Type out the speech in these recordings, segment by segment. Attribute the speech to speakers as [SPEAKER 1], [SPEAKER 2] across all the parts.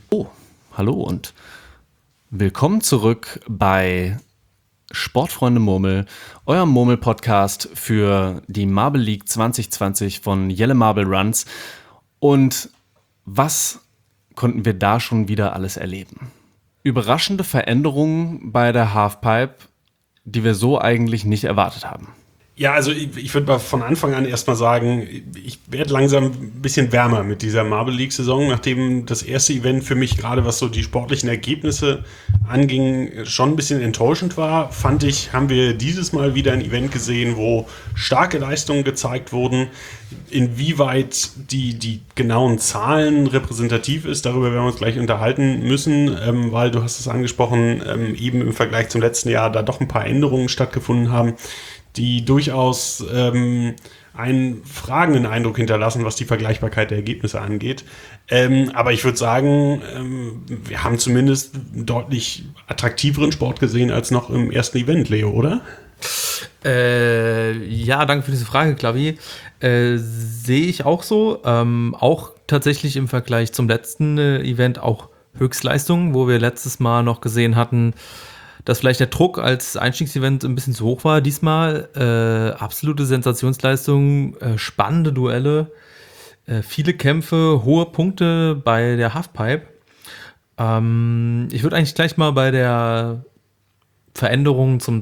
[SPEAKER 1] Oh, hallo und willkommen zurück bei Sportfreunde Murmel, eurem Murmel-Podcast für die Marble League 2020 von Yellow Marble Runs. Und was konnten wir da schon wieder alles erleben? Überraschende Veränderungen bei der Halfpipe, die wir so eigentlich nicht erwartet haben.
[SPEAKER 2] Ja, also ich würde mal von Anfang an erstmal sagen, ich werde langsam ein bisschen wärmer mit dieser Marble League-Saison, nachdem das erste Event für mich, gerade was so die sportlichen Ergebnisse anging, schon ein bisschen enttäuschend war. Fand ich, haben wir dieses Mal wieder ein Event gesehen, wo starke Leistungen gezeigt wurden. Inwieweit die genauen Zahlen repräsentativ ist, darüber werden wir uns gleich unterhalten müssen, weil du hast es angesprochen, eben im Vergleich zum letzten Jahr da doch ein paar Änderungen stattgefunden haben, die durchaus einen fragenden Eindruck hinterlassen, was die Vergleichbarkeit der Ergebnisse angeht. Aber ich würde sagen, wir haben zumindest einen deutlich attraktiveren Sport gesehen als noch im ersten Event, Leo, oder?
[SPEAKER 3] Ja, danke für diese Frage, Klavi. Sehe ich auch so. Auch tatsächlich im Vergleich zum letzten Event auch Höchstleistungen, wo wir letztes Mal noch gesehen hatten, dass vielleicht der Druck als Einstiegsevent ein bisschen zu hoch war. Diesmal absolute Sensationsleistung, spannende Duelle, viele Kämpfe, hohe Punkte bei der Halfpipe. Ich würde eigentlich gleich mal bei der Veränderung zum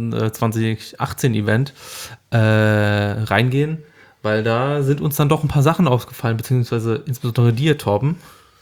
[SPEAKER 3] 2018-Event reingehen, weil da sind uns dann doch ein paar Sachen aufgefallen, beziehungsweise insbesondere dir, Torben.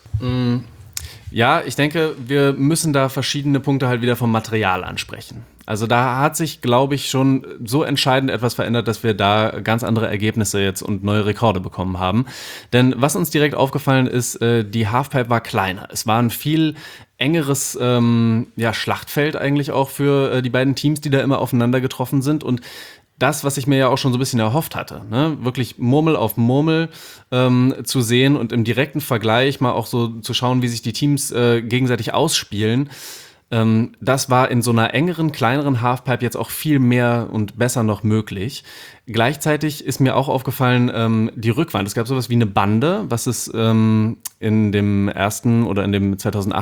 [SPEAKER 1] Ja, ich denke, wir müssen da verschiedene Punkte halt wieder vom Material ansprechen. Also da hat sich, glaube ich, schon so entscheidend etwas verändert, dass wir da ganz andere Ergebnisse jetzt und neue Rekorde bekommen haben. Denn was uns direkt aufgefallen ist, die Halfpipe war kleiner. Es war ein viel engeres Schlachtfeld eigentlich auch für die beiden Teams, die da immer aufeinander getroffen sind. Und das, was ich mir ja auch schon so ein bisschen erhofft hatte, ne? Wirklich Murmel auf Murmel zu sehen und im direkten Vergleich mal auch so zu schauen, wie sich die Teams gegenseitig ausspielen. Das war in so einer engeren, kleineren Halfpipe jetzt auch viel mehr und besser noch möglich. Gleichzeitig ist mir auch aufgefallen, die Rückwand. Es gab sowas wie eine Bande, was es in dem ersten oder in dem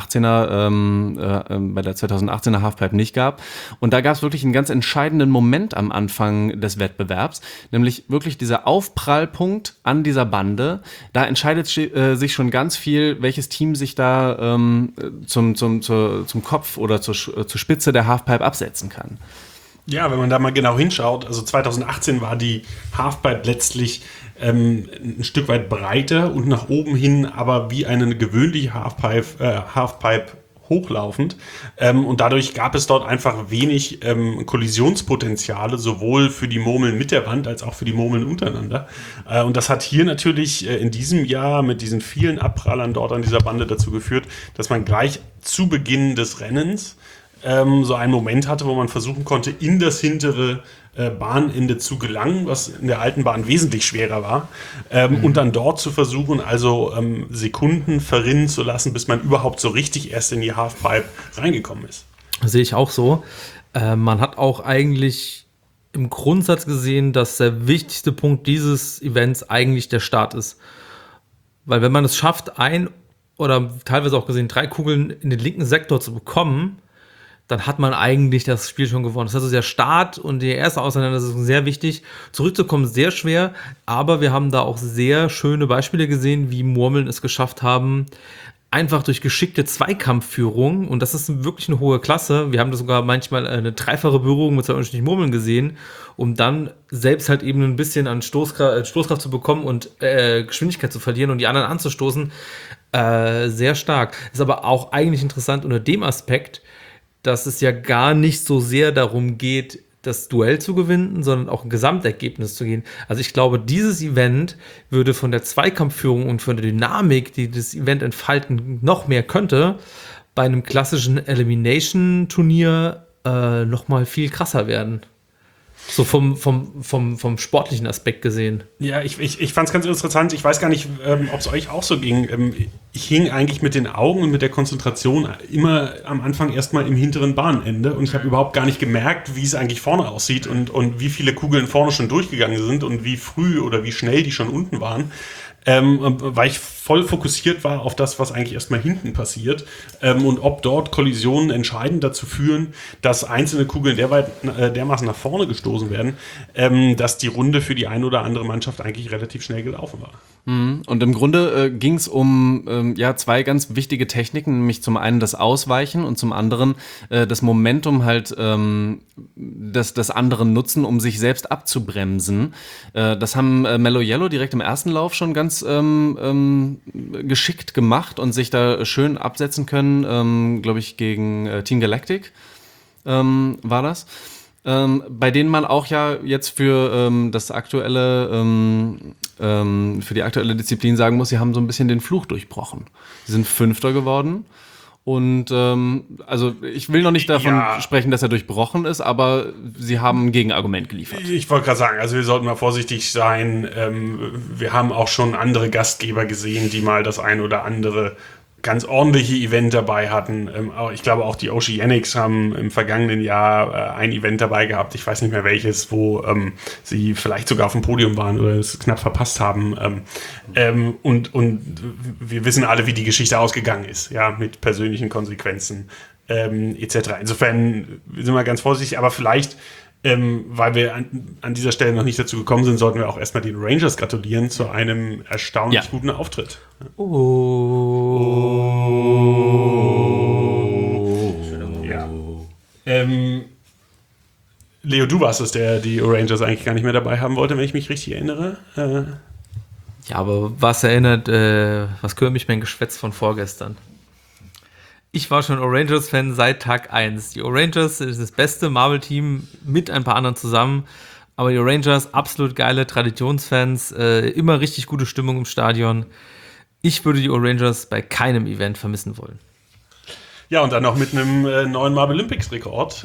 [SPEAKER 1] 2018er, bei der 2018er Halfpipe nicht gab. Und da gab es wirklich einen ganz entscheidenden Moment am Anfang des Wettbewerbs, nämlich wirklich dieser Aufprallpunkt an dieser Bande. Da entscheidet sich schon ganz viel, welches Team sich da zum Kopf oder zur Spitze der Halfpipe absetzen kann.
[SPEAKER 2] Ja, wenn man da mal genau hinschaut, also 2018 war die Halfpipe letztlich ein Stück weit breiter und nach oben hin, aber wie eine gewöhnliche Halfpipe hochlaufend. Und dadurch gab es dort einfach wenig Kollisionspotenziale, sowohl für die Murmeln mit der Wand als auch für die Murmeln untereinander. Und das hat hier natürlich in diesem Jahr mit diesen vielen Abprallern dort an dieser Bande dazu geführt, dass man gleich zu Beginn des Rennens so einen Moment hatte, wo man versuchen konnte, in das hintere Bahnende zu gelangen, was in der alten Bahn wesentlich schwerer war, und dann dort zu versuchen, also Sekunden verrinnen zu lassen, bis man überhaupt so richtig erst in die Halfpipe reingekommen ist.
[SPEAKER 3] Sehe ich auch so. Man hat auch eigentlich im Grundsatz gesehen, dass der wichtigste Punkt dieses Events eigentlich der Start ist. Weil wenn man es schafft, oder teilweise auch gesehen 3 Kugeln in den linken Sektor zu bekommen, dann hat man eigentlich das Spiel schon gewonnen. Das heißt, der Start und die erste Auseinandersetzung sehr wichtig. Zurückzukommen sehr schwer, aber wir haben da auch sehr schöne Beispiele gesehen, wie Murmeln es geschafft haben, einfach durch geschickte Zweikampfführung, und das ist wirklich eine hohe Klasse. Wir haben da sogar manchmal eine dreifache Berührung mit 2 unterschiedlichen Murmeln gesehen, um dann selbst halt eben ein bisschen an Stoßkraft zu bekommen und Geschwindigkeit zu verlieren und die anderen anzustoßen. Sehr stark. Ist aber auch eigentlich interessant unter dem Aspekt, dass es ja gar nicht so sehr darum geht, das Duell zu gewinnen, sondern auch ein Gesamtergebnis zu gehen. Also ich glaube, dieses Event würde von der Zweikampfführung und von der Dynamik, die das Event entfalten, noch mehr könnte, bei einem klassischen Elimination-Turnier noch mal viel krasser werden. So vom sportlichen Aspekt gesehen.
[SPEAKER 2] Ja, ich fand es ganz interessant. Ich weiß gar nicht, ob es euch auch so ging. Ich hing eigentlich mit den Augen und mit der Konzentration immer am Anfang erstmal im hinteren Bahnende und ich habe überhaupt gar nicht gemerkt, wie es eigentlich vorne aussieht und wie viele Kugeln vorne schon durchgegangen sind und wie früh oder wie schnell die schon unten waren. weil ich voll fokussiert war auf das, was eigentlich erstmal hinten passiert und ob dort Kollisionen entscheidend dazu führen, dass einzelne Kugeln dermaßen nach vorne gestoßen werden, dass die Runde für die eine oder andere Mannschaft eigentlich relativ schnell gelaufen war.
[SPEAKER 1] Und im Grunde ging es um zwei ganz wichtige Techniken, nämlich zum einen das Ausweichen und zum anderen das Momentum halt des anderen nutzen, um sich selbst abzubremsen. Das haben Mellow Yellow direkt im ersten Lauf schon ganz geschickt gemacht und sich da schön absetzen können, glaube ich, gegen Team Galactic war das. Bei denen man auch ja jetzt für für die aktuelle Disziplin sagen muss, sie haben so ein bisschen den Fluch durchbrochen. Sie sind Fünfter geworden und also ich will noch nicht davon sprechen, dass er durchbrochen ist, aber sie haben ein Gegenargument geliefert.
[SPEAKER 2] Ich wollte gerade sagen, also wir sollten mal vorsichtig sein. Wir haben auch schon andere Gastgeber gesehen, die mal das ein oder andere ganz ordentliche Event dabei hatten. Ich glaube, auch die Oceanics haben im vergangenen Jahr ein Event dabei gehabt. Ich weiß nicht mehr welches, wo sie vielleicht sogar auf dem Podium waren oder es knapp verpasst haben. Und wir wissen alle, wie die Geschichte ausgegangen ist, ja, mit persönlichen Konsequenzen etc. Insofern sind wir ganz vorsichtig, aber vielleicht weil wir an dieser Stelle noch nicht dazu gekommen sind, sollten wir auch erstmal den Rangers gratulieren zu einem erstaunlich guten Auftritt. Ja. Leo, du warst es, der die Rangers eigentlich gar nicht mehr dabei haben wollte, wenn ich mich richtig erinnere.
[SPEAKER 3] Ja, aber was kümmert mich mein Geschwätz von vorgestern? Ich war schon Orangers-Fan seit Tag 1. Die Orangers ist das beste Marvel-Team mit ein paar anderen zusammen. Aber die Orangers, absolut geile Traditionsfans, immer richtig gute Stimmung im Stadion. Ich würde die Orangers bei keinem Event vermissen wollen.
[SPEAKER 2] Ja, und dann noch mit einem neuen Marvel Olympics-Rekord.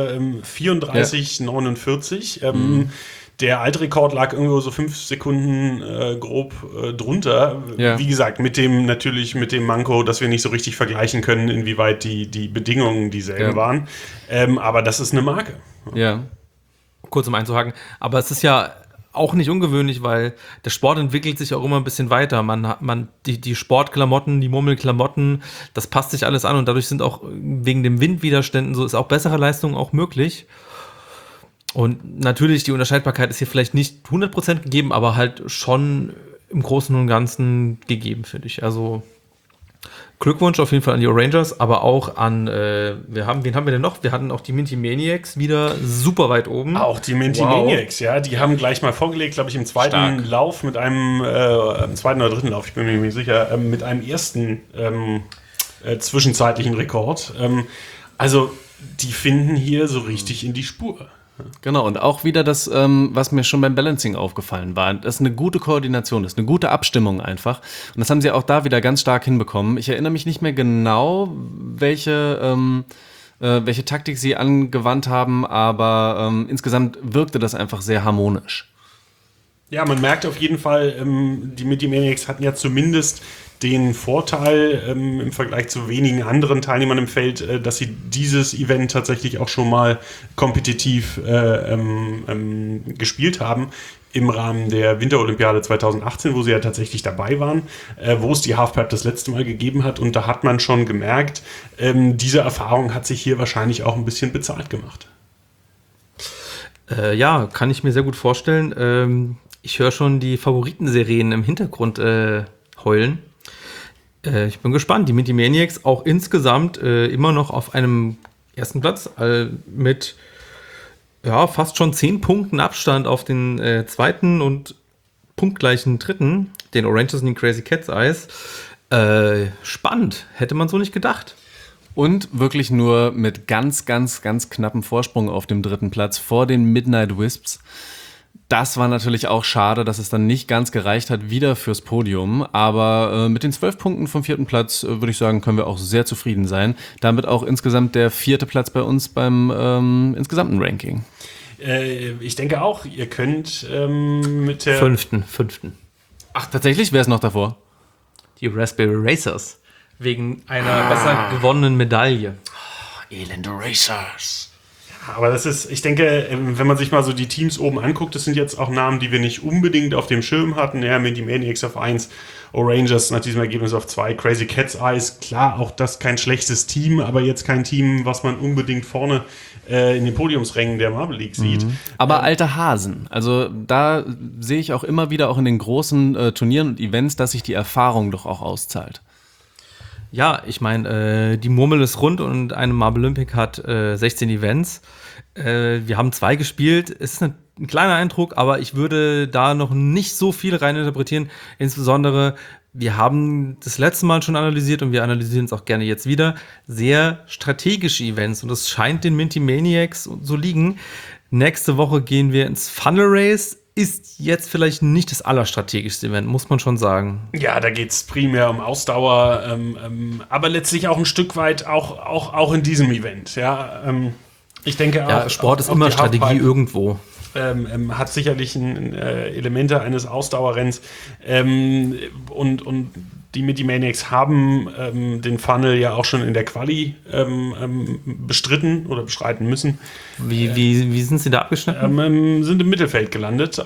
[SPEAKER 2] 34,49. Der alte Rekord lag irgendwo so 5 Sekunden grob drunter. Ja. Wie gesagt, mit dem Manko, dass wir nicht so richtig vergleichen können, inwieweit die Bedingungen dieselben waren. Aber das ist eine Marke.
[SPEAKER 1] Ja.
[SPEAKER 3] Kurz um einzuhaken. Aber es ist ja auch nicht ungewöhnlich, weil der Sport entwickelt sich auch immer ein bisschen weiter. Die Sportklamotten, die Murmelklamotten, das passt sich alles an und dadurch sind auch wegen den Windwiderständen so ist auch bessere Leistung auch möglich. Und natürlich, die Unterscheidbarkeit ist hier vielleicht nicht 100% gegeben, aber halt schon im Großen und Ganzen gegeben, finde ich. Also Glückwunsch auf jeden Fall an die Orangers, aber auch an, wen haben wir denn noch? Wir hatten auch die Minty Maniacs wieder super weit oben.
[SPEAKER 2] Auch die Minty Maniacs, ja, die haben gleich mal vorgelegt, glaube ich, im zweiten Lauf mit einem, im zweiten oder dritten Lauf, ich bin mir nicht sicher, mit einem ersten zwischenzeitlichen Rekord. Also die finden hier so richtig in die Spur.
[SPEAKER 1] Genau, und auch wieder das, was mir schon beim Balancing aufgefallen war. Das ist eine gute Koordination, das ist eine gute Abstimmung einfach. Und das haben sie auch da wieder ganz stark hinbekommen. Ich erinnere mich nicht mehr genau, welche Taktik sie angewandt haben, aber insgesamt wirkte das einfach sehr harmonisch.
[SPEAKER 2] Ja, man merkt auf jeden Fall, die Minty Maniacs hatten ja zumindest den Vorteil im Vergleich zu wenigen anderen Teilnehmern im Feld, dass sie dieses Event tatsächlich auch schon mal kompetitiv gespielt haben im Rahmen der Winterolympiade 2018, wo sie ja tatsächlich dabei waren, wo es die Halfpipe das letzte Mal gegeben hat. Und da hat man schon gemerkt, diese Erfahrung hat sich hier wahrscheinlich auch ein bisschen bezahlt gemacht.
[SPEAKER 3] Ja, kann ich mir sehr gut vorstellen. Ich höre schon die Favoritenserien im Hintergrund heulen. Ich bin gespannt. Die Minty Maniacs auch insgesamt immer noch auf einem ersten Platz mit fast schon 10 Punkten Abstand auf den zweiten und punktgleichen dritten, den Orangers und den Crazy Cat's Eyes. Spannend. Hätte man so nicht gedacht.
[SPEAKER 1] Und wirklich nur mit ganz, ganz, ganz knappem Vorsprung auf dem dritten Platz vor den Midnight Wisps. Das war natürlich auch schade, dass es dann nicht ganz gereicht hat, wieder fürs Podium. Aber mit den 12 Punkten vom 4. Platz, würde ich sagen, können wir auch sehr zufrieden sein. Damit auch insgesamt der 4. Platz bei uns beim insgesamten Ranking.
[SPEAKER 2] Ich denke auch, ihr könnt mit der...
[SPEAKER 3] Fünften.
[SPEAKER 1] Ach, tatsächlich? Wer ist noch davor?
[SPEAKER 3] Die Raspberry Racers. Wegen einer besser gewonnenen Medaille.
[SPEAKER 2] Elende Racers. Aber das ist, ich denke, wenn man sich mal so die Teams oben anguckt, das sind jetzt auch Namen, die wir nicht unbedingt auf dem Schirm hatten. Ja, Minty Maniacs auf 1, O'Rangers nach diesem Ergebnis auf 2, Crazy Cat's Eyes. Klar, auch das kein schlechtes Team, aber jetzt kein Team, was man unbedingt vorne in den Podiumsrängen der Marble League sieht.
[SPEAKER 1] Aber alte Hasen, also da sehe ich auch immer wieder auch in den großen Turnieren und Events, dass sich die Erfahrung doch auch auszahlt.
[SPEAKER 3] Ja, ich meine, die Murmel ist rund und eine Marble Olympic hat 16 Events. Wir haben 2 gespielt. Es ist ein kleiner Eindruck, aber ich würde da noch nicht so viel reininterpretieren. Insbesondere, wir haben das letzte Mal schon analysiert und wir analysieren es auch gerne jetzt wieder. Sehr strategische Events und das scheint den Minty Maniacs so liegen. Nächste Woche gehen wir ins Funnel Race. Ist jetzt vielleicht nicht das allerstrategischste Event, muss man schon sagen.
[SPEAKER 2] Ja, da geht es primär um Ausdauer, aber letztlich auch ein Stück weit auch in diesem Event. Ja, ich denke auch.
[SPEAKER 3] Ja, Sport ist immer Strategie irgendwo.
[SPEAKER 2] Hat sicherlich Elemente eines Ausdauerrenns und die Minty Maniacs haben den Funnel ja auch schon in der Quali bestritten oder bestreiten müssen.
[SPEAKER 3] Wie sind sie da abgeschnitten?
[SPEAKER 2] Sind im Mittelfeld gelandet.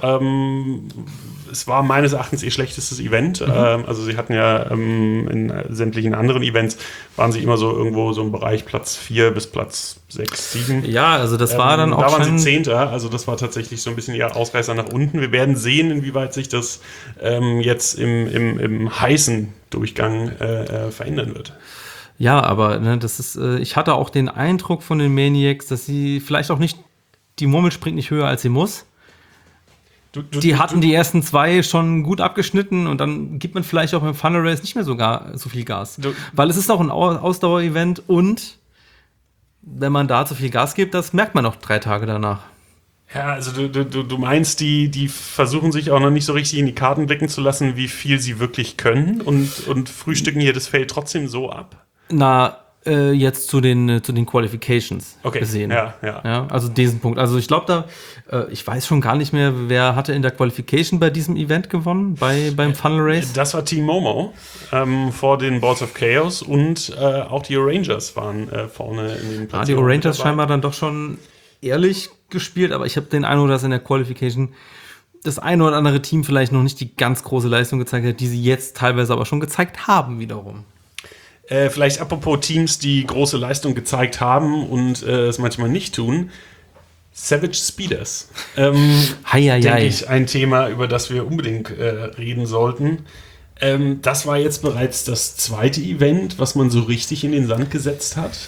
[SPEAKER 2] Es war meines Erachtens ihr schlechtestes Event. Also sie hatten ja in sämtlichen anderen Events waren sie immer so irgendwo so im Bereich Platz 4 bis Platz 6, 7.
[SPEAKER 3] Ja, also das war dann auch
[SPEAKER 2] da waren
[SPEAKER 3] schon...
[SPEAKER 2] sie Zehnter, also das war tatsächlich so ein bisschen eher Ausreißer nach unten. Wir werden sehen, inwieweit sich das jetzt im heißen Durchgang verändern wird.
[SPEAKER 3] Ja, aber ne, das ist, ich hatte auch den Eindruck von den Maniacs, dass sie vielleicht auch nicht, die Murmel springt nicht höher, als sie muss. Die hatten die ersten 2 schon gut abgeschnitten und dann gibt man vielleicht auch beim Funnel Race nicht mehr so viel Gas. Weil es ist auch ein Ausdauer-Event und wenn man da zu viel Gas gibt, das merkt man auch 3 Tage danach.
[SPEAKER 2] Ja, also du meinst, die versuchen sich auch noch nicht so richtig in die Karten blicken zu lassen, wie viel sie wirklich können und frühstücken hier das Feld trotzdem so ab?
[SPEAKER 3] Na, jetzt zu den Qualifications gesehen.
[SPEAKER 2] Ja.
[SPEAKER 3] Also diesen Punkt. Also ich glaube ich weiß schon gar nicht mehr, wer hatte in der Qualification bei diesem Event gewonnen, beim Funnel Race?
[SPEAKER 2] Das war Team Momo vor den Balls of Chaos und auch die O'Rangers waren vorne in den Platzierungen.
[SPEAKER 3] Die O'Rangers scheinbar dann doch schon ehrlich gespielt, aber ich habe den Eindruck, dass in der Qualification das eine oder andere Team vielleicht noch nicht die ganz große Leistung gezeigt hat, die sie jetzt teilweise aber schon gezeigt haben wiederum.
[SPEAKER 2] Vielleicht apropos Teams, die große Leistung gezeigt haben und es manchmal nicht tun. Savage Speeders. Denke ich, ein Thema, über das wir unbedingt reden sollten. Das war jetzt bereits das 2. Event, was man so richtig in den Sand gesetzt hat.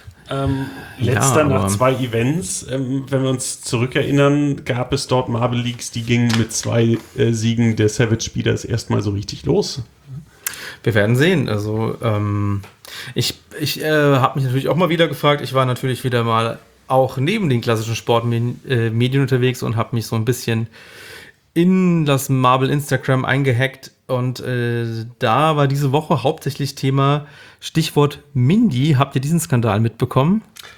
[SPEAKER 2] Letzter nach 2 Events. Wenn wir uns zurückerinnern, gab es dort Marble Leagues, die gingen mit 2 Siegen der Savage Speeders erstmal so richtig los.
[SPEAKER 3] Wir werden sehen. Also ich habe mich natürlich auch mal wieder gefragt. Ich war natürlich wieder mal auch neben den klassischen Sportmedien unterwegs und habe mich so ein bisschen in das Marble Instagram eingehackt. Und da war diese Woche hauptsächlich Thema Stichwort Mindy. Habt ihr diesen Skandal mitbekommen?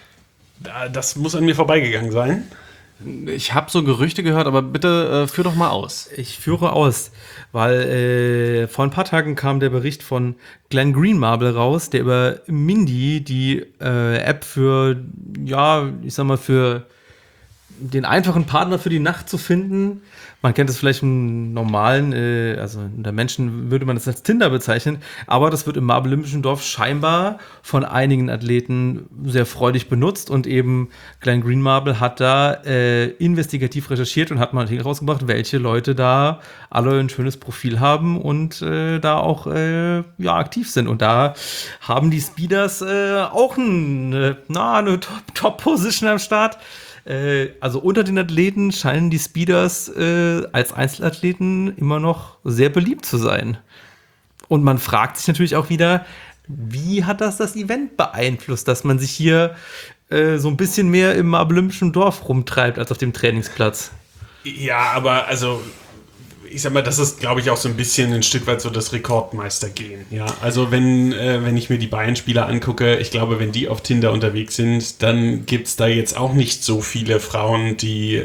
[SPEAKER 2] Das muss an mir vorbeigegangen sein.
[SPEAKER 1] Ich habe so Gerüchte gehört, aber bitte führ doch mal aus.
[SPEAKER 3] Ich führe aus, weil vor ein paar Tagen kam der Bericht von Glenn Green Marble raus, der über Mindy, die App für, ja, ich sag mal, für den einfachen Partner für die Nacht zu finden. Man kennt es vielleicht im normalen, also unter Menschen würde man das als Tinder bezeichnen, aber das wird im Marble Olympischen Dorf scheinbar von einigen Athleten sehr freudig benutzt und eben Glenn Green Marble hat da investigativ recherchiert und hat mal herausgebracht, welche Leute da alle ein schönes Profil haben und da auch aktiv sind. Und da haben die Speeders auch eine Top-Position am Start. Also unter den Athleten scheinen die Speeders als Einzelathleten immer noch sehr beliebt zu sein. Und man fragt sich natürlich auch wieder, wie hat das Event beeinflusst, dass man sich hier so ein bisschen mehr im Olympischen Dorf rumtreibt als auf dem Trainingsplatz?
[SPEAKER 2] Ja, aber also ich sag mal, das ist, glaube ich, auch so ein Stück weit so das Rekordmeistergehen. Ja, also wenn ich mir die Bayern-Spieler angucke, ich glaube, wenn die auf Tinder unterwegs sind, dann gibt es da jetzt auch nicht so viele Frauen, die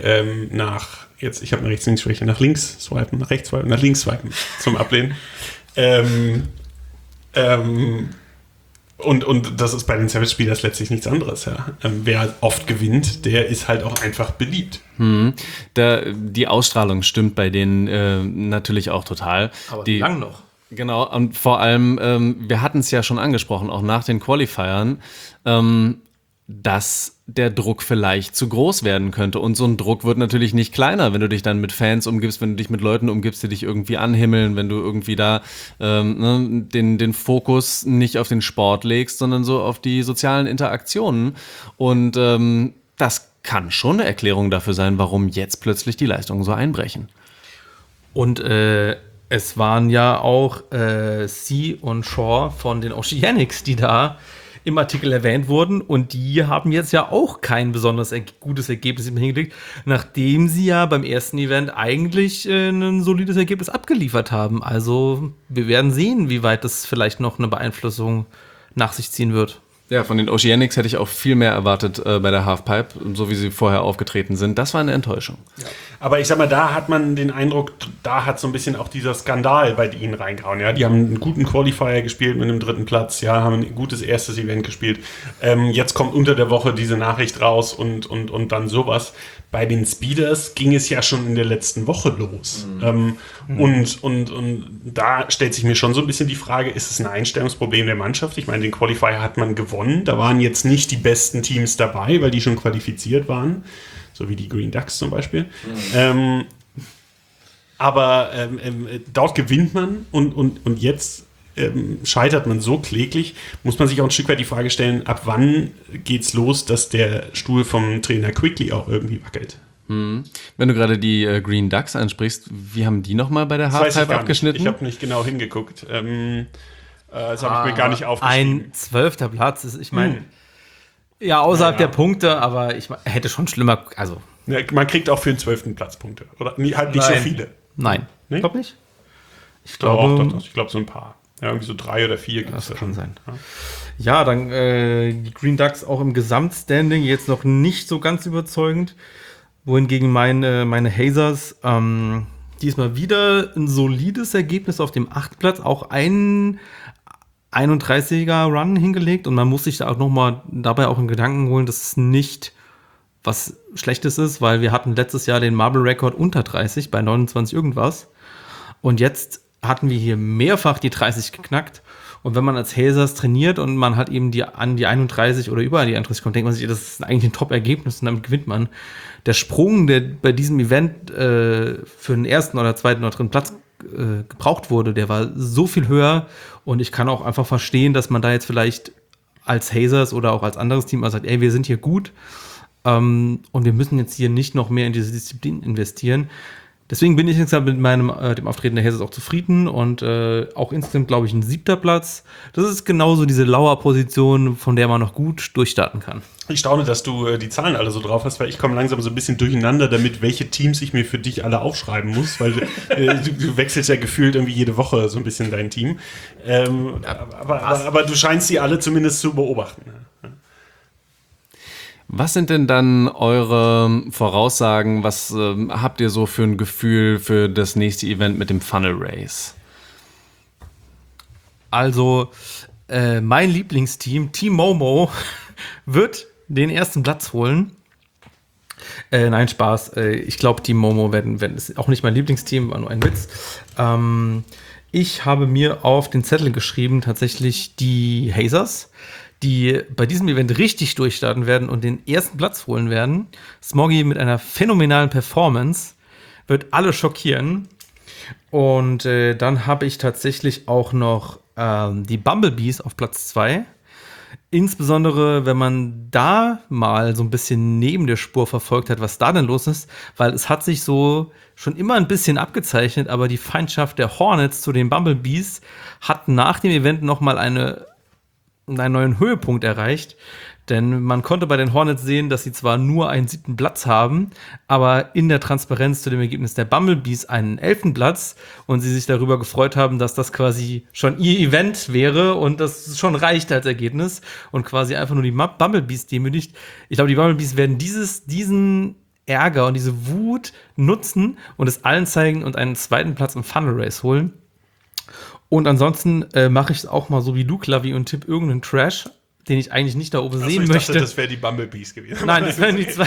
[SPEAKER 2] ich habe eine Rechts-Links-Schwäche, nach links swipen, nach rechts swipen, nach links swipen zum Ablehnen. Und das ist bei den Savage-Spielers letztlich nichts anderes. Ja. Wer oft gewinnt, der ist halt auch einfach beliebt.
[SPEAKER 1] Die Ausstrahlung stimmt bei denen natürlich auch total.
[SPEAKER 3] Aber wie lang noch?
[SPEAKER 1] Genau, und vor allem, wir hatten es ja schon angesprochen, auch nach den Qualifiern, dass der Druck vielleicht zu groß werden könnte. Und so ein Druck wird natürlich nicht kleiner, wenn du dich dann mit Fans umgibst, wenn du dich mit Leuten umgibst, die dich irgendwie anhimmeln, wenn du irgendwie da den Fokus nicht auf den Sport legst, sondern so auf die sozialen Interaktionen. Und das kann schon eine Erklärung dafür sein, warum jetzt plötzlich die Leistungen so einbrechen.
[SPEAKER 3] Und es waren ja auch C und Shaw von den Oceanics, die da im Artikel erwähnt wurden, und die haben jetzt ja auch kein besonders gutes Ergebnis hingelegt, nachdem sie ja beim ersten Event eigentlich ein solides Ergebnis abgeliefert haben. Also wir werden sehen, wie weit das vielleicht noch eine Beeinflussung nach sich ziehen wird.
[SPEAKER 1] Ja, von den Oceanics hätte ich auch viel mehr erwartet bei der Halfpipe, so wie sie vorher aufgetreten sind. Das war eine Enttäuschung.
[SPEAKER 2] Ja. Aber ich sag mal, da hat man den Eindruck, da hat so ein bisschen auch dieser Skandal bei ihnen reingehauen. Ja? Die haben einen guten Qualifier gespielt mit einem 3. Platz, ja, haben ein gutes erstes Event gespielt. Jetzt kommt unter der Woche diese Nachricht raus und dann sowas. Bei den Speeders ging es ja schon in der letzten Woche los. Und da stellt sich mir schon so ein bisschen die Frage, ist es ein Einstellungsproblem der Mannschaft? Ich meine, den Qualifier hat man gewonnen. Da waren jetzt nicht die besten Teams dabei, weil die schon qualifiziert waren. So wie die Green Ducks zum Beispiel. Aber dort gewinnt man und jetzt scheitert man so kläglich, muss man sich auch ein Stück weit die Frage stellen, ab wann geht's los, dass der Stuhl vom Trainer Quickly auch irgendwie wackelt.
[SPEAKER 1] Wenn du gerade die Green Ducks ansprichst, wie haben die nochmal bei der Halfpipe abgeschnitten?
[SPEAKER 2] Ich habe nicht genau hingeguckt. Das habe ich mir gar nicht aufgeschrieben.
[SPEAKER 3] Ein 12. Platz ist, ich meine, ja, außerhalb der Punkte, aber ich hätte schon schlimmer, also.
[SPEAKER 2] Ja, man kriegt auch für den 12. Platz Punkte, oder? Halt nicht so viele.
[SPEAKER 3] Nein,
[SPEAKER 2] nee?
[SPEAKER 3] Ich glaube nicht.
[SPEAKER 2] Ich glaube, ich glaube so ein paar. Ja, irgendwie so 3 oder 4 gibt es
[SPEAKER 3] das kann sein. Ja, dann die Green Ducks auch im Gesamtstanding jetzt noch nicht so ganz überzeugend. Wohingegen meine Hazers diesmal wieder ein solides Ergebnis auf dem 8. Platz, auch ein 31er Run hingelegt, und man muss sich da auch nochmal dabei auch in Gedanken holen, dass es nicht was Schlechtes ist, weil wir hatten letztes Jahr den Marble-Rekord unter 30 bei 29 irgendwas, und jetzt hatten wir hier mehrfach die 30 geknackt, und wenn man als Hazers trainiert und man hat eben an die 31 oder über die 31 kommt, denkt man sich, das ist eigentlich ein Top-Ergebnis und damit gewinnt man. Der Sprung, der bei diesem Event für den 1. oder 2. oder 3. Platz gebraucht wurde, der war so viel höher, und ich kann auch einfach verstehen, dass man da jetzt vielleicht als Hazers oder auch als anderes Team sagt, ey, wir sind hier gut und wir müssen jetzt hier nicht noch mehr in diese Disziplin investieren. Deswegen bin ich insgesamt mit dem Auftreten der Hazers auch zufrieden, und auch insgesamt, glaube ich, ein 7. Platz. Das ist genauso diese Lauerposition, von der man noch gut durchstarten kann.
[SPEAKER 2] Ich staune, dass du die Zahlen alle so drauf hast, weil ich komme langsam so ein bisschen durcheinander damit, welche Teams ich mir für dich alle aufschreiben muss, weil du wechselst ja gefühlt irgendwie jede Woche so ein bisschen dein Team. Aber du scheinst sie alle zumindest zu beobachten.
[SPEAKER 1] Was sind denn dann eure Voraussagen? Was habt ihr so für ein Gefühl für das nächste Event mit dem Funnel Race?
[SPEAKER 3] Also, mein Lieblingsteam, Team Momo, wird den 1. Platz holen. Nein, Spaß. Ich glaube, Team Momo ist auch nicht mein Lieblingsteam, war nur ein Witz. Ich habe mir auf den Zettel geschrieben, tatsächlich die Hazers, die bei diesem Event richtig durchstarten werden und den 1. Platz holen werden. Smoggy mit einer phänomenalen Performance wird alle schockieren. Und dann habe ich tatsächlich auch noch die Bumblebees auf Platz 2. Insbesondere, wenn man da mal so ein bisschen neben der Spur verfolgt hat, was da denn los ist, weil es hat sich so schon immer ein bisschen abgezeichnet, aber die Feindschaft der Hornets zu den Bumblebees hat nach dem Event nochmal einen neuen Höhepunkt erreicht, denn man konnte bei den Hornets sehen, dass sie zwar nur einen 7. Platz haben, aber in der Transparenz zu dem Ergebnis der Bumblebees einen 11. Platz, und sie sich darüber gefreut haben, dass das quasi schon ihr Event wäre und das schon reicht als Ergebnis und quasi einfach nur die Bumblebees demütigt. Ich glaube, die Bumblebees werden diesen Ärger und diese Wut nutzen und es allen zeigen und einen 2. Platz im Funnel Race holen. Und ansonsten mache ich es auch mal so wie du, Klavi, und tipp irgendeinen Trash, den ich eigentlich nicht da oben sehen möchte.
[SPEAKER 2] Das wäre die Bumblebees gewesen.
[SPEAKER 3] Nein, das wären die zwei.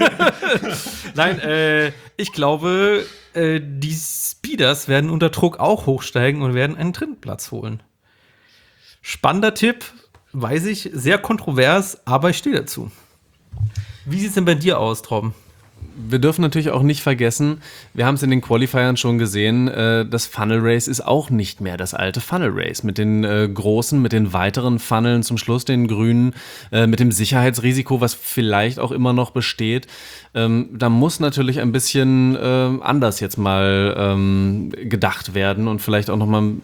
[SPEAKER 3] Nein, ich glaube, die Speeders werden unter Druck auch hochsteigen und werden einen dritten Platz holen. Spannender Tipp, weiß ich, sehr kontrovers, aber ich stehe dazu. Wie sieht es denn bei dir aus, Torben?
[SPEAKER 1] Wir dürfen natürlich auch nicht vergessen, wir haben es in den Qualifiern schon gesehen, das Funnel Race ist auch nicht mehr das alte Funnel Race. Mit den großen, mit den weiteren Funneln zum Schluss, den grünen, mit dem Sicherheitsrisiko, was vielleicht auch immer noch besteht. Da muss natürlich ein bisschen anders jetzt mal gedacht werden und vielleicht auch nochmal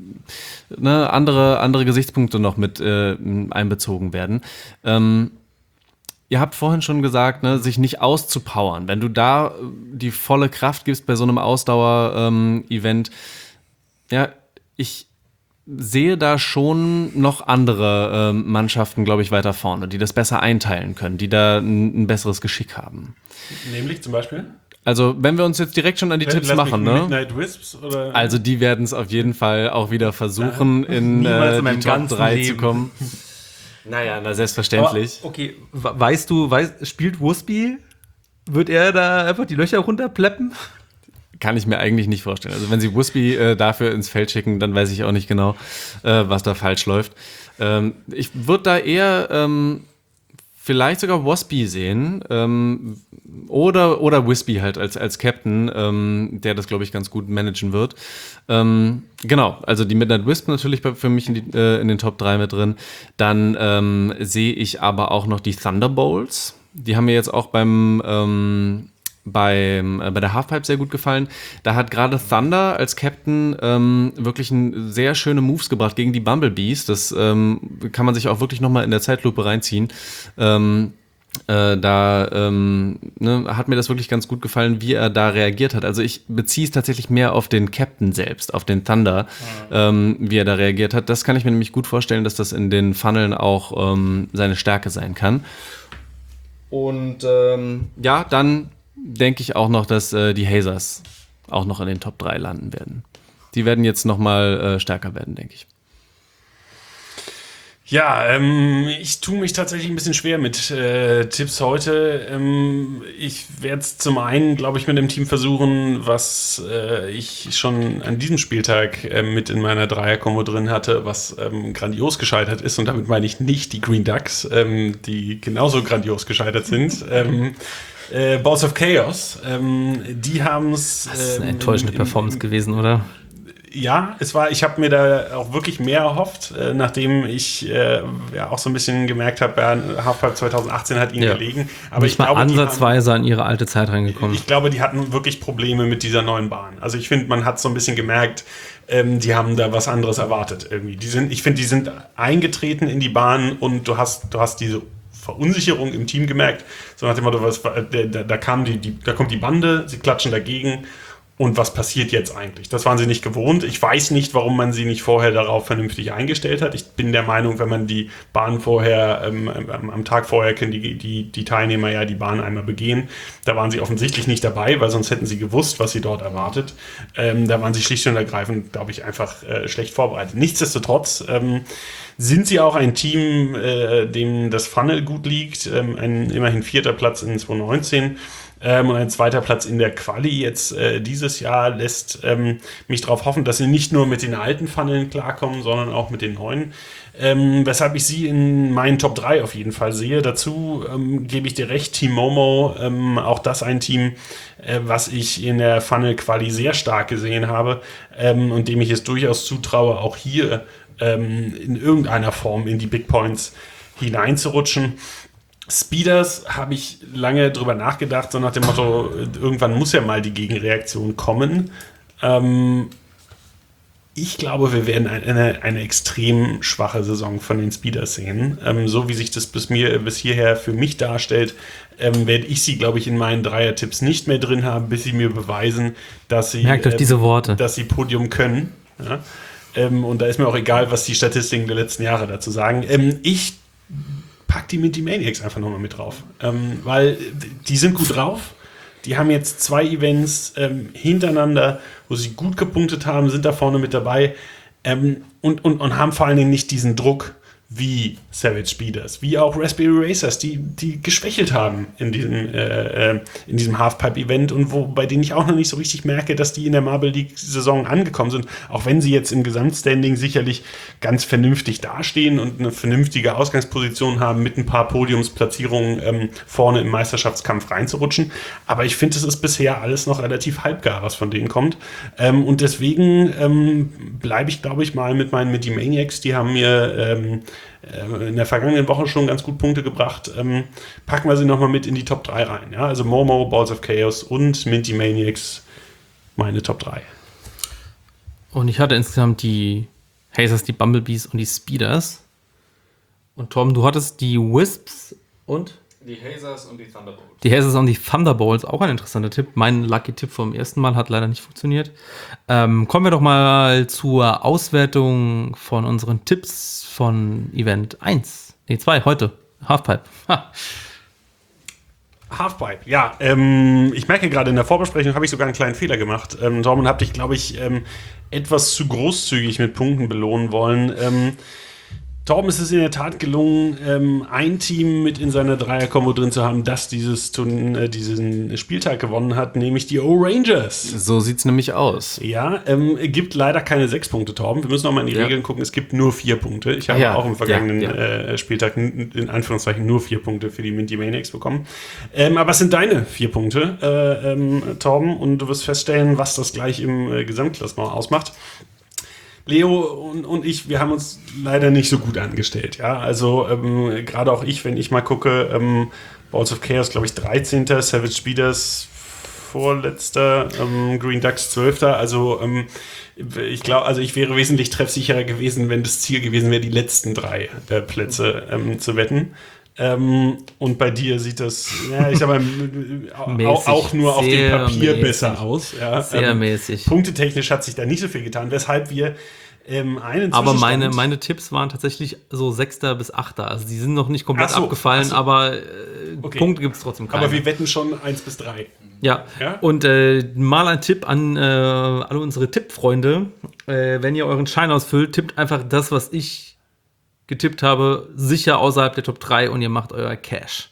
[SPEAKER 1] andere Gesichtspunkte noch mit einbezogen werden. Ihr habt vorhin schon gesagt, ne, sich nicht auszupowern. Wenn du da die volle Kraft gibst bei so einem Ausdauer-Event, ja, ich sehe da schon noch andere Mannschaften, glaube ich, weiter vorne, die das besser einteilen können, die da ein besseres Geschick haben.
[SPEAKER 2] Nämlich zum Beispiel?
[SPEAKER 1] Also, wenn wir uns jetzt direkt schon an die Tipps machen, ne?
[SPEAKER 2] Midnight Wisps, oder?
[SPEAKER 1] Also, die werden es auf jeden Fall auch wieder versuchen, in die Top 3 zu kommen. Naja, selbstverständlich.
[SPEAKER 3] Aber, okay, weißt du, spielt Wuspy? Wird er da einfach die Löcher runterpleppen?
[SPEAKER 1] Kann ich mir eigentlich nicht vorstellen. Also wenn sie Wuspy dafür ins Feld schicken, dann weiß ich auch nicht genau, was da falsch läuft. Ich würde da eher vielleicht sogar Wuspy sehen oder Wispy halt als Captain, der das, glaube ich, ganz gut managen wird. Genau, also die Midnight Wisp natürlich für mich in den Top 3 mit drin. Dann sehe ich aber auch noch die Thunderbolts. Die haben mir jetzt auch bei der Halfpipe sehr gut gefallen. Da hat gerade Thunder als Captain wirklich sehr schöne Moves gebracht gegen die Bumblebees. Das kann man sich auch wirklich nochmal in der Zeitlupe reinziehen. Hat mir das wirklich ganz gut gefallen, wie er da reagiert hat. Also ich beziehe es tatsächlich mehr auf den Captain selbst, auf den Thunder, wie er da reagiert hat. Das kann ich mir nämlich gut vorstellen, dass das in den Funneln auch seine Stärke sein kann. Und dann denke ich auch noch, dass die Hazers auch noch in den Top 3 landen werden. Die werden jetzt noch mal stärker werden, denke ich.
[SPEAKER 2] Ja, ich tue mich tatsächlich ein bisschen schwer mit Tipps heute. Ich werde es zum einen, glaube ich, mit dem Team versuchen, was ich schon an diesem Spieltag mit in meiner Dreier-Kombo drin hatte, was grandios gescheitert ist. Und damit meine ich nicht die Green Ducks, die genauso grandios gescheitert sind. Balls of Chaos, die haben es...
[SPEAKER 3] Das ist eine enttäuschende Performance gewesen, oder?
[SPEAKER 2] Ja, ich habe mir da auch wirklich mehr erhofft, nachdem ich auch so ein bisschen gemerkt habe, Halfpipe 2018 hat ihnen gelegen. Aber
[SPEAKER 3] nicht mal ansatzweise an ihre alte Zeit reingekommen.
[SPEAKER 2] Ich glaube, die hatten wirklich Probleme mit dieser neuen Bahn. Also ich finde, man hat so ein bisschen gemerkt, die haben da was anderes erwartet irgendwie. Ich finde, die sind eingetreten in die Bahn und du hast diese Verunsicherung im Team gemerkt, so nach dem Motto, da kommt die Bande, sie klatschen dagegen und was passiert jetzt eigentlich? Das waren sie nicht gewohnt. Ich weiß nicht, warum man sie nicht vorher darauf vernünftig eingestellt hat. Ich bin der Meinung, wenn man die Bahn vorher, am Tag vorher können die Teilnehmer ja die Bahn einmal begehen. Da waren sie offensichtlich nicht dabei, weil sonst hätten sie gewusst, was sie dort erwartet. Da waren sie schlicht und ergreifend, glaube ich, einfach schlecht vorbereitet. Nichtsdestotrotz sind sie auch ein Team, dem das Funnel gut liegt. Ein immerhin 4. Platz in 2019 und ein 2. Platz in der Quali jetzt dieses Jahr lässt mich darauf hoffen, dass sie nicht nur mit den alten Funneln klarkommen, sondern auch mit den neuen. Weshalb ich sie in meinen Top 3 auf jeden Fall sehe. Dazu gebe ich dir recht, Team Momo, auch das ein Team, was ich in der Funnel-Quali sehr stark gesehen habe und dem ich es durchaus zutraue, auch hier in irgendeiner Form in die Big Points hineinzurutschen. Speeders habe ich lange drüber nachgedacht, so nach dem Motto, irgendwann muss ja mal die Gegenreaktion kommen. Ich glaube, wir werden eine extrem schwache Saison von den Speeders sehen. So wie sich das bis hierher für mich darstellt, werde ich sie, glaube ich, in meinen Dreier-Tipps nicht mehr drin haben, bis sie mir beweisen, dass sie,
[SPEAKER 3] merkt euch diese Worte,
[SPEAKER 2] dass sie Podium können. Ja? Und da ist mir auch egal, was die Statistiken der letzten Jahre dazu sagen. Ich pack die Minty Maniacs einfach nochmal mit drauf. Weil die sind gut drauf. Die haben jetzt 2 Events hintereinander, wo sie gut gepunktet haben, sind da vorne mit dabei. Und haben vor allen Dingen nicht diesen Druck wie Savage Speeders, wie auch Raspberry Racers, die geschwächelt haben in diesem Halfpipe-Event und bei denen ich auch noch nicht so richtig merke, dass die in der Marble League-Saison angekommen sind, auch wenn sie jetzt im Gesamtstanding sicherlich ganz vernünftig dastehen und eine vernünftige Ausgangsposition haben, mit ein paar Podiumsplatzierungen vorne im Meisterschaftskampf reinzurutschen. Aber ich finde, es ist bisher alles noch relativ halbgar, was von denen kommt. Und deswegen bleibe ich, glaube ich, mal mit meinen Minty Maniacs. Die haben mir in der vergangenen Woche schon ganz gut Punkte gebracht. Packen wir sie nochmal mit in die Top 3 rein. Ja? Also Momo, Balls of Chaos und Minty Maniacs, meine Top 3.
[SPEAKER 3] Und ich hatte insgesamt die Hazers, die Bumblebees und die Speeders. Und Tom, du hattest die Wisps und?
[SPEAKER 1] Die Hazers und die Thunderbolts.
[SPEAKER 3] Die Hazers und die Thunderbolts, auch ein interessanter Tipp. Mein Lucky-Tipp vom ersten Mal hat leider nicht funktioniert. Kommen wir doch mal zur Auswertung von unseren Tipps von Event 1. Nee, 2, heute. Halfpipe.
[SPEAKER 2] Halfpipe, ja. Ich merke gerade, in der Vorbesprechung habe ich sogar einen kleinen Fehler gemacht. Torben, habe dich, glaube ich, etwas zu großzügig mit Punkten belohnen wollen. Torben ist es in der Tat gelungen, ein Team mit in seiner Dreier-Kombo drin zu haben, das diesen Spieltag gewonnen hat, nämlich die O-Rangers.
[SPEAKER 1] So sieht's nämlich aus.
[SPEAKER 2] Ja, gibt leider keine 6 Punkte, Torben. Wir müssen noch mal in die Regeln gucken. Es gibt nur 4 Punkte. Ich habe auch im vergangenen Spieltag in Anführungszeichen nur 4 Punkte für die Minty Maniacs bekommen. Aber es sind deine 4 Punkte, Torben, und du wirst feststellen, was das gleich im Gesamtklassement ausmacht. Leo und ich, wir haben uns leider nicht so gut angestellt. Ja, also gerade auch ich, wenn ich mal gucke, Balls of Chaos, glaube ich, 13. Savage Speeders vorletzter, Green Ducks 12. Also ich glaube, ich wäre wesentlich treffsicherer gewesen, wenn das Ziel gewesen wäre, die letzten 3 Plätze zu wetten. Und bei dir sieht das, ja, ich sag mal, auch nur auf dem Papier besser aus. Ja.
[SPEAKER 3] Sehr mäßig.
[SPEAKER 2] Punktetechnisch hat sich da nicht so viel getan, weshalb wir einen
[SPEAKER 3] Aber meine Tipps waren tatsächlich so 6. bis 8. Also die sind noch nicht komplett abgefallen, aber
[SPEAKER 2] okay.
[SPEAKER 3] Punkte gibt es trotzdem keine.
[SPEAKER 2] Aber wir wetten schon 1 bis 3.
[SPEAKER 3] Ja, und mal ein Tipp an alle unsere Tippfreunde. Wenn ihr euren Schein ausfüllt, tippt einfach das, was ich getippt habe, sicher außerhalb der Top 3 und ihr macht euer Cash.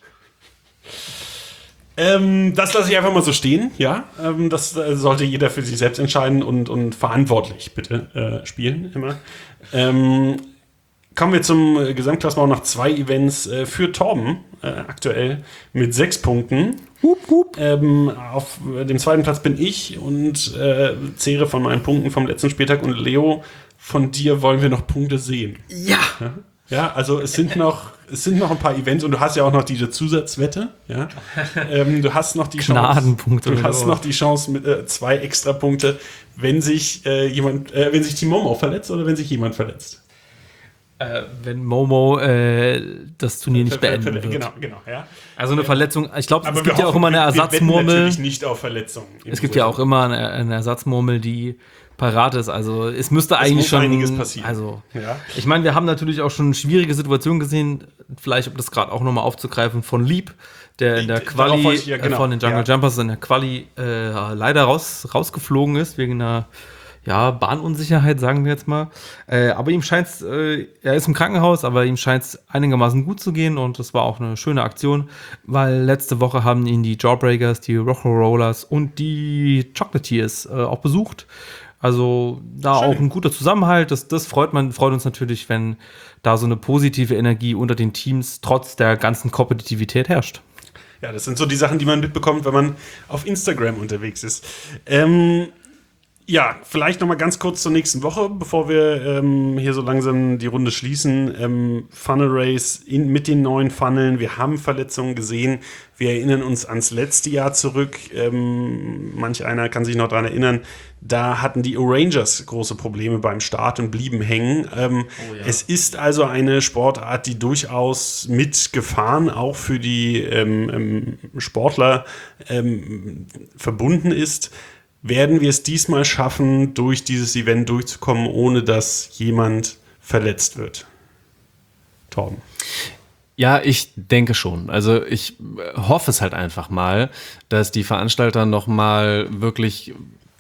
[SPEAKER 2] Das lasse ich einfach mal so stehen, ja. Das sollte jeder für sich selbst entscheiden und verantwortlich bitte spielen immer. Kommen wir zum Gesamtklassement nach 2 Events für Torben, aktuell mit 6 Punkten. Auf dem 2. Platz bin ich und zehre von meinen Punkten vom letzten Spieltag. Und Leo, von dir wollen wir noch Punkte sehen. Ja, also es sind noch ein paar Events und du hast ja auch noch diese Zusatzwette. Ja? Du hast noch die Chance mit 2 Extrapunkte, wenn sich wenn sich Team Momo verletzt oder wenn sich jemand verletzt.
[SPEAKER 3] Wenn Momo das Turnier nicht beenden wird.
[SPEAKER 2] Genau, ja.
[SPEAKER 3] Also eine Verletzung, ich glaube, es gibt ja auch immer eine Ersatzmurmel.
[SPEAKER 2] Wir natürlich nicht auf Verletzungen.
[SPEAKER 3] Es gibt ja auch immer eine Ersatzmurmel, die parat ist. Also es müsste eigentlich schon
[SPEAKER 2] einiges passieren.
[SPEAKER 3] Also ich meine, wir haben natürlich auch schon schwierige Situationen gesehen. Vielleicht, um das gerade auch nochmal aufzugreifen, von Lieb, der in der Quali von den Jungle Jumpers in der Quali leider rausgeflogen ist wegen einer Bahnunsicherheit, sagen wir jetzt mal. Aber ihm scheint es, er ist im Krankenhaus, aber ihm scheint es einigermaßen gut zu gehen und das war auch eine schöne Aktion, weil letzte Woche haben ihn die Jawbreakers, die Rock Rollers und die Chocolatiers auch besucht. Also da schön. Auch ein guter Zusammenhalt. Das freut uns natürlich, wenn da so eine positive Energie unter den Teams trotz der ganzen Kompetitivität herrscht.
[SPEAKER 2] Ja, das sind so die Sachen, die man mitbekommt, wenn man auf Instagram unterwegs ist. Ja, vielleicht noch mal ganz kurz zur nächsten Woche, bevor wir hier so langsam die Runde schließen. Funnel Race mit den neuen Funneln. Wir haben Verletzungen gesehen. Wir erinnern uns ans letzte Jahr zurück. Manch einer kann sich noch daran erinnern. Da hatten die O-Rangers große Probleme beim Start und blieben hängen. Es ist also eine Sportart, die durchaus mit Gefahren auch für die Sportler verbunden ist. Werden wir es diesmal schaffen, durch dieses Event durchzukommen, ohne dass jemand verletzt wird? Torben.
[SPEAKER 1] Ja, ich denke schon. Also ich hoffe es halt einfach mal, dass die Veranstalter noch mal wirklich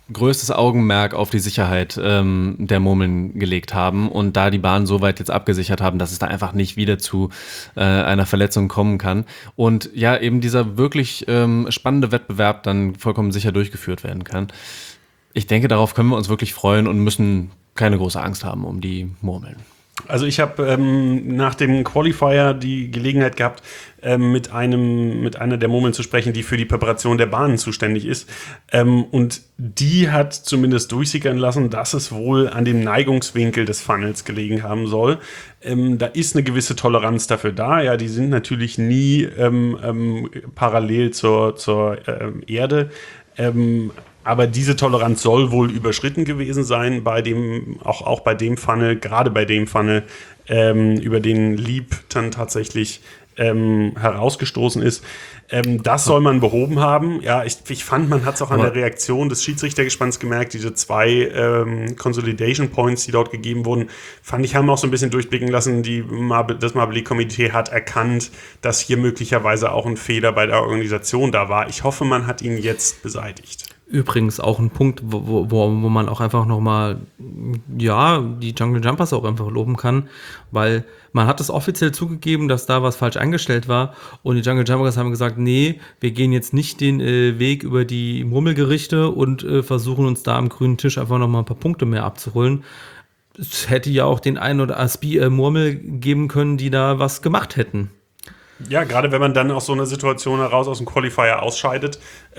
[SPEAKER 1] größtes Augenmerk auf die Sicherheit der Murmeln gelegt haben und da die Bahn so weit jetzt abgesichert haben, dass es da einfach nicht wieder zu einer Verletzung kommen kann. Und ja, eben dieser wirklich spannende Wettbewerb dann vollkommen sicher durchgeführt werden kann. Ich denke, darauf können wir uns wirklich freuen und müssen keine große Angst haben um die Murmeln.
[SPEAKER 2] Also ich habe nach dem Qualifier die Gelegenheit gehabt, mit einer der Murmeln zu sprechen, die für die Präparation der Bahnen zuständig ist. Und die hat zumindest durchsickern lassen, dass es wohl an dem Neigungswinkel des Funnels gelegen haben soll. Da ist eine gewisse Toleranz dafür da. Ja, die sind natürlich nie parallel zur Erde. Aber diese Toleranz soll wohl überschritten gewesen sein bei auch bei dem Funnel, gerade bei dem Funnel, über den Leap dann tatsächlich herausgestoßen ist. Das soll man behoben haben. Ja, ich fand, man hat es auch an der Reaktion des Schiedsrichtergespanns gemerkt, diese 2 Consolidation Points, die dort gegeben wurden, fand ich, haben auch so ein bisschen durchblicken lassen, das Marble League Komitee hat erkannt, dass hier möglicherweise auch ein Fehler bei der Organisation da war. Ich hoffe, man hat ihn jetzt beseitigt.
[SPEAKER 3] Übrigens auch ein Punkt, wo man auch einfach nochmal, ja, die Jungle Jumpers auch einfach loben kann, weil man hat es offiziell zugegeben, dass da was falsch eingestellt war und die Jungle Jumpers haben gesagt, nee, wir gehen jetzt nicht den Weg über die Murmelgerichte und versuchen uns da am grünen Tisch einfach nochmal ein paar Punkte mehr abzuholen. Es hätte ja auch den einen oder Murmel geben können, die da was gemacht hätten.
[SPEAKER 2] Ja, gerade wenn man dann aus so einer Situation heraus aus dem Qualifier ausscheidet,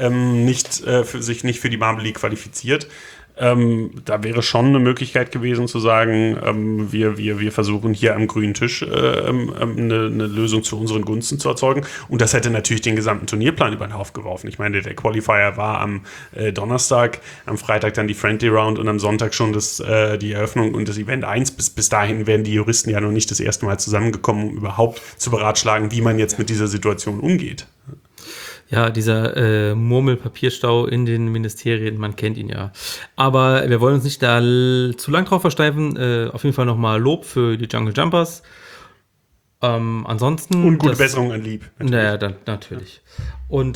[SPEAKER 2] sich nicht für die Marble League qualifiziert. Da wäre schon eine Möglichkeit gewesen zu sagen, wir versuchen hier am grünen Tisch eine Lösung zu unseren Gunsten zu erzeugen. Und das hätte natürlich den gesamten Turnierplan über den Haufen geworfen. Ich meine, der Qualifier war am Donnerstag, am Freitag dann die Friendly Round und am Sonntag schon die Eröffnung und das Event 1. Bis dahin wären die Juristen ja noch nicht das erste Mal zusammengekommen, um überhaupt zu beratschlagen, wie man jetzt mit dieser Situation umgeht.
[SPEAKER 3] Ja, dieser Murmelpapierstau in den Ministerien, man kennt ihn ja. Aber wir wollen uns nicht da zu lang drauf versteifen. Auf jeden Fall nochmal Lob für die Jungle Jumpers. Ansonsten...
[SPEAKER 2] Und gute Besserung an Lieb.
[SPEAKER 3] Naja, natürlich. Und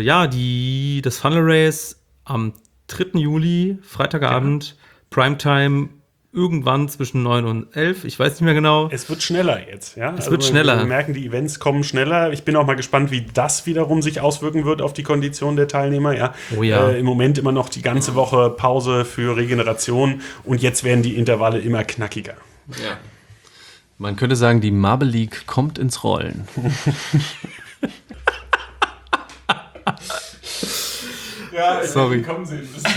[SPEAKER 3] das Funnel Race am 3. Juli, Freitagabend, Primetime, irgendwann zwischen 9 und 11, ich weiß nicht mehr genau.
[SPEAKER 2] Es wird schneller jetzt, ja.
[SPEAKER 3] Es wird schneller.
[SPEAKER 2] Wir merken, die Events kommen schneller. Ich bin auch mal gespannt, wie das wiederum sich auswirken wird auf die Kondition der Teilnehmer, ja.
[SPEAKER 3] Oh ja.
[SPEAKER 2] Im Moment immer noch die ganze Woche Pause für Regeneration und jetzt werden die Intervalle immer knackiger.
[SPEAKER 1] Ja. Man könnte sagen, die Marble League kommt ins Rollen.
[SPEAKER 2] Ja,
[SPEAKER 1] sorry.
[SPEAKER 2] Kommen sehen müssen.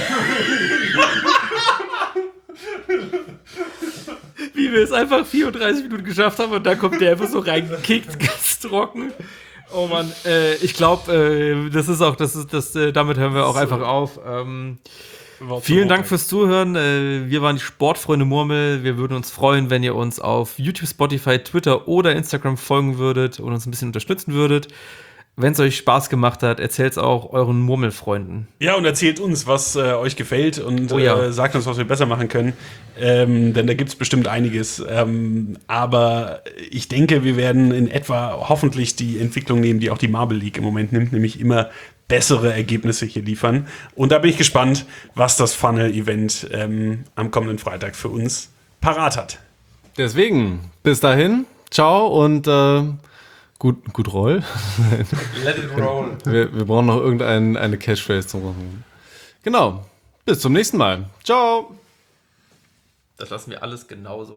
[SPEAKER 3] Wie wir es einfach 34 Minuten geschafft haben und da kommt der einfach so reingekickt, ganz trocken. Oh Mann, ich glaube, damit hören wir auch einfach auf. Vielen Dank fürs Zuhören. Wir waren die Sportfreunde Murmel. Wir würden uns freuen, wenn ihr uns auf YouTube, Spotify, Twitter oder Instagram folgen würdet und uns ein bisschen unterstützen würdet. Wenn es euch Spaß gemacht hat, erzählt es auch euren Murmelfreunden.
[SPEAKER 2] Ja, und erzählt uns, was euch gefällt und sagt uns, was wir besser machen können. Denn da gibt es bestimmt einiges. Aber ich denke, wir werden in etwa hoffentlich die Entwicklung nehmen, die auch die Marble League im Moment nimmt, nämlich immer bessere Ergebnisse hier liefern. Und da bin ich gespannt, was das Funnel-Event am kommenden Freitag für uns parat hat.
[SPEAKER 1] Deswegen, bis dahin, ciao und gut Roll.
[SPEAKER 3] Let it roll.
[SPEAKER 1] Wir brauchen noch eine Catchphrase zu machen. Genau, bis zum nächsten Mal. Ciao.
[SPEAKER 3] Das lassen wir alles genauso.